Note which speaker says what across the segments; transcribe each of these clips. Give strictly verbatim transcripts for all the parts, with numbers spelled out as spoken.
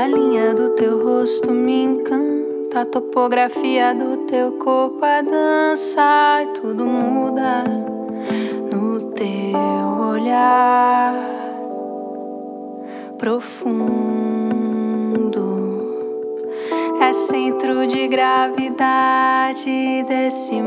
Speaker 1: Toda linha do teu rosto me encanta, a topografia do teu corpo é dança e tudo muda no teu olhar profundo. É centro de gravidade desse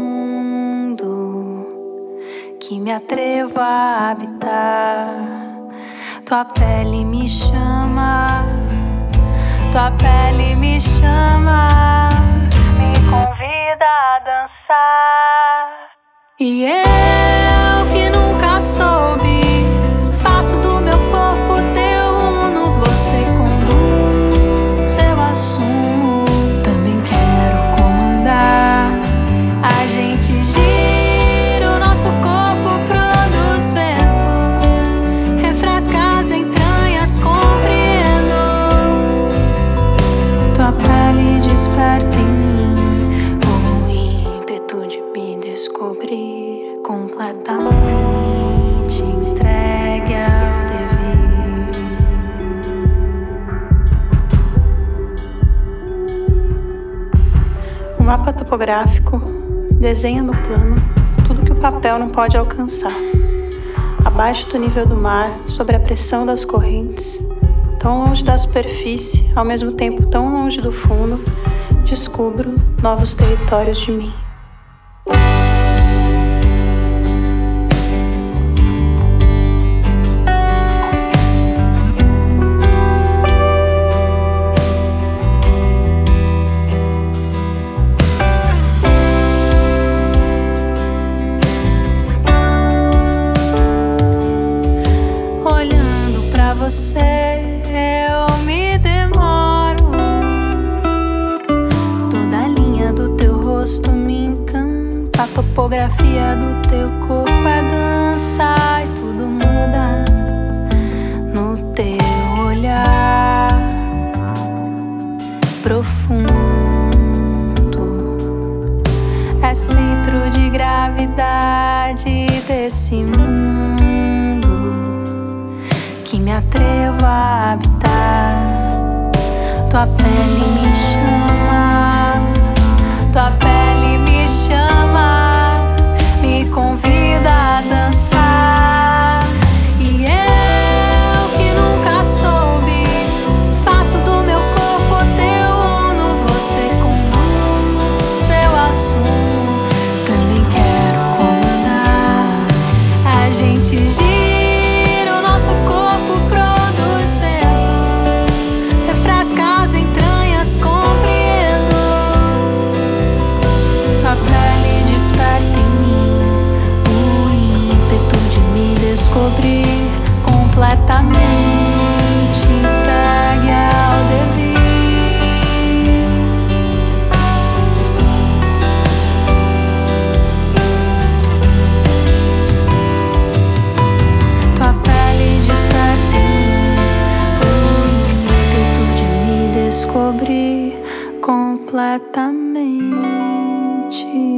Speaker 1: mundo que me atrevo a habitar. Tua pele me chama, tua pele me chama, me convida a dançar. E eu que nunca soube, faço do meu corpo teu uno. Você conduz, eu assumo, também quero comandar. A gente gira o nosso corpo produz vento, refresca as entranhas, compreendo. Tua pele desperta em mim o ímpeto de me descobrir, completamente entregue ao dever. O mapa topográfico desenha no plano tudo que o papel não pode alcançar. Abaixo do nível do mar, sob a pressão das correntes, tão longe da superfície, ao mesmo tempo tão longe do fundo, descubro novos territórios de mim. Olhando pra você, eu me demoro. Toda a linha do teu rosto me encanta, a topografia do teu corpo é dança e tudo muda no teu olhar profundo. É centro de gravidade desse mundo que me atrevo a habitar. Tua pele me chama, tua pele me chama, me convida a dançar. E eu que nunca soube, faço do meu corpo teu uno. Você conduz, eu assumo, também quero comandar. A gente gira o nosso corpo produz vento, refresca as entranhas, compreendo. Tua pele desperta em mim o ímpeto de me descobrir, completamente entregue ao devir. Tua pele desperta em mim o ímpeto de me descobrir completamente